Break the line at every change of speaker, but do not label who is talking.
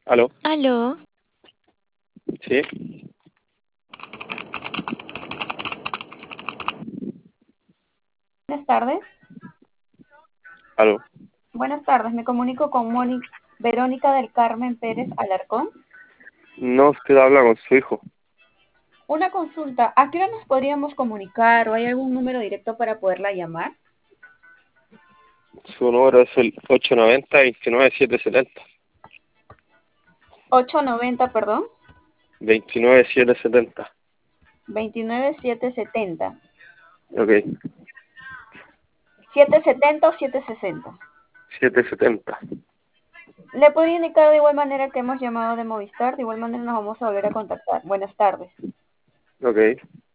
Aló,
Aló,
sí,
Buenas tardes.
aló.
Buenas tardes. Me comunico con Verónica del Carmen Pérez Alarcón.
No, usted habla con su hijo.
Una consulta. ¿A qué hora nos podríamos comunicar o hay algún número directo para poderla llamar?
Su número es el 890-29770.
890, perdón.
29770.
29770.
Ok,
770 o 760.
770.
Le podría indicar de igual manera que hemos llamado de Movistar. De igual manera nos vamos a volver a contactar. Buenas tardes.
Ok.